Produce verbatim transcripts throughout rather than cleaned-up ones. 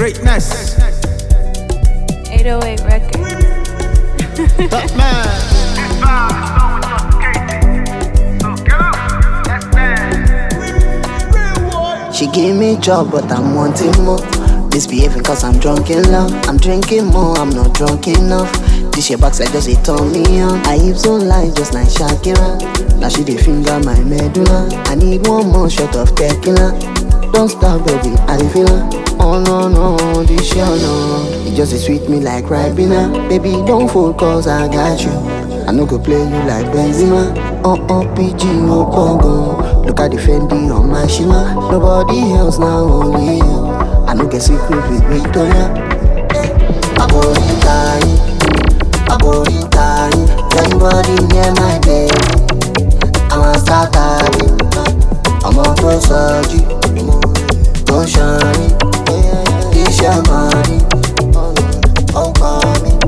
Greatness. eight oh eight record. That man. She gave me job, but I'm wanting more. Misbehaving cause I'm drunk in love. I'm drinking more, I'm not drunk enough. This your backside just it turn me on. I hips on line just like Shakira. Now she dey finger my medulla. I need one more shot of tequila. Don't stop, baby, I dey feel her. Oh no, no, this your no. It just dey sweet me like Ribena. Baby, don't fold cause I got you. I no go play you like Benzema. Oh, oh, P G, oh, Pogo. Look at the Fendi on my Shima. Nobody else now, only you. I no get secret with Victoria. I go in time, I go in time. Everybody near my baby. I'm a start having. I'm on to surgery. Don't shine. This your money. Oh, call me.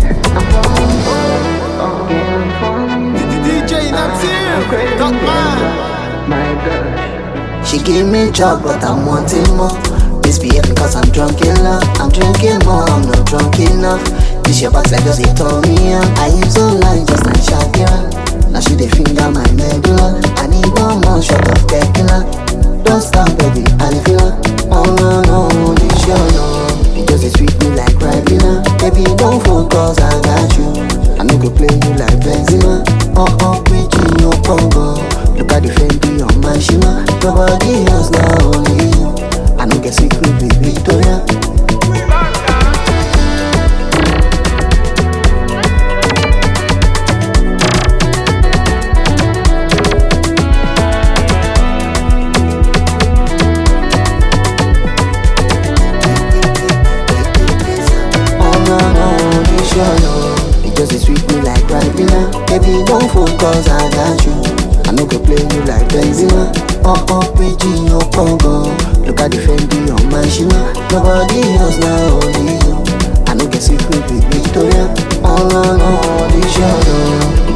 D J Natsir. That man. My girl. She gave me job, but I'm wanting more. Misbehaving cause I'm drunk in love. I'm drinking more, I'm not drunk enough. This your backside just it turn me on. I am so line just like Shakira. Now she dey finger my medulla. I need one more shot of tequila. Don't stop, baby, I dey feel her. Oh no, no, this your no. It just dey sweet me like Ribena. Baby, don't fold cause I got you. I no go play you like Benzema. Oh, oh, preaching no Congo. Look at the Fendi on my Shima. Nobody else now, only you. I no get secret with Victoria. Oh no, no, this your no. It just dey sweet me like Ribena. Baby, don't fold cause I got you. I no go play you like Benzema. Oh, oh, P G, no Congo. Look at the Fendi on my Shima. Nobody else now, only you. I no get secret with Victoria. Oh no, no, this your no.